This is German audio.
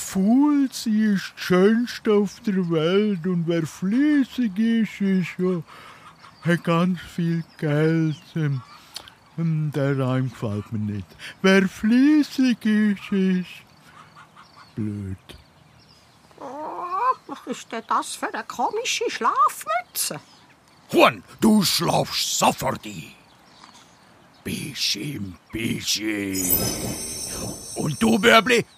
faul sie ist das Schönste auf der Welt und wer fleißig ist ja, hat ganz viel Geld. Der Reim gefällt mir nicht. Wer fleißig ist blöd. Was ist denn das für eine komische Schlafmütze? Juan, du schlafst sofort ein. Bischim, Bischi. Und du, Börbli,